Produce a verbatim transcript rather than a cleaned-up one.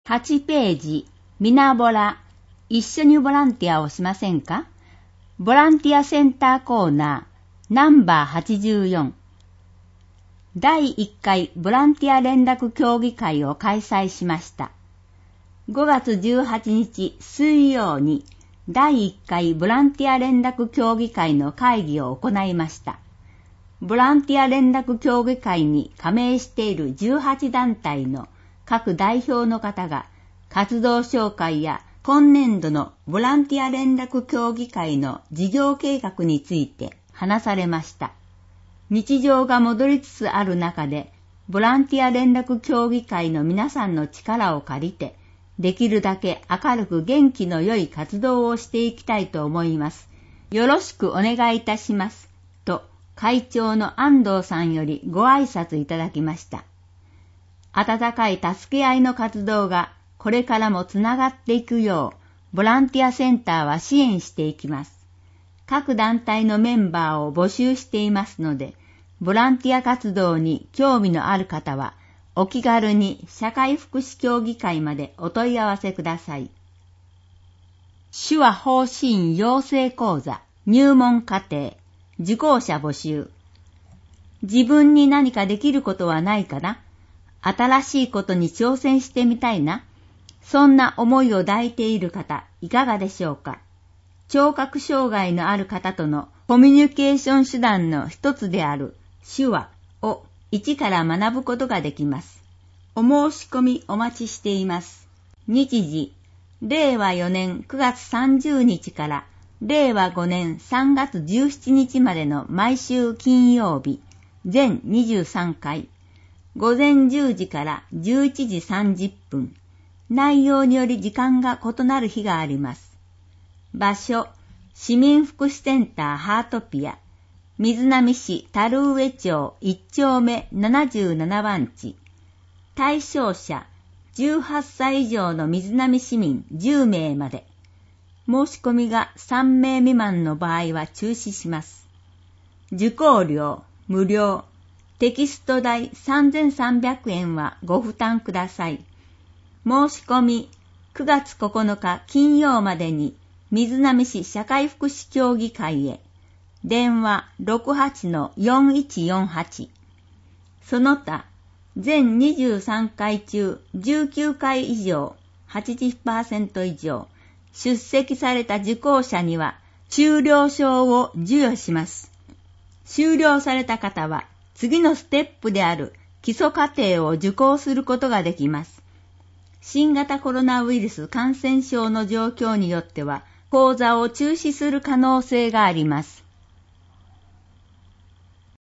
はちページ、みなぼら、一緒にボランティアをしませんか？ボランティアセンターコーナー、ナンバーはちじゅうよん。だいいっかいボランティア連絡協議会を開催しました。ごがつじゅうはちにち水曜にだいいっかいボランティア連絡協議会の会議を行いました。ボランティア連絡協議会に加盟しているじゅうはちだんたいの各代表の方が活動紹介や今年度のボランティア連絡協議会の事業計画について話されました。日常が戻りつつある中で、ボランティア連絡協議会の皆さんの力を借りて、できるだけ明るく元気の良い活動をしていきたいと思います。よろしくお願いいたします。と、会長の安藤さんよりご挨拶いただきました。温かい助け合いの活動がこれからもつながっていくよう、ボランティアセンターは支援していきます。各団体のメンバーを募集していますので、ボランティア活動に興味のある方は、お気軽に社会福祉協議会までお問い合わせください。手話方針養成講座入門課程受講者募集。自分に何かできることはないかな？新しいことに挑戦してみたいな？そんな思いを抱いている方、いかがでしょうか？聴覚障害のある方とのコミュニケーション手段の一つである手話を一から学ぶことができます。お申し込みお待ちしています。日時、れいわよねんくがつさんじゅうにちかられいわごねんさんがつじゅうしちにちまでの毎週金曜日、全にじゅうさんかい、ごぜんじゅうじからじゅういちじさんじゅっぷん、内容により時間が異なる日があります。場所、市民福祉センターハートピア、水波市樽上町いっちょうめななじゅうななばんち。対象者じゅうはっさい以上の水波市民じゅうめいまで。申し込みがさんめい未満の場合は中止します。受講料無料。テキスト代さんぜんさんびゃくえんはご負担ください。申し込みくがつここのか金曜までに水波市社会福祉協議会へ。電話 ろくはちのよんいちよんはち。その他、全にじゅうさんかい中じゅうきゅうかい以上、はちじゅっパーセント 以上、出席された受講者には、修了証を授与します。修了された方は、次のステップである基礎課程を受講することができます。新型コロナウイルス感染症の状況によっては、講座を中止する可能性があります。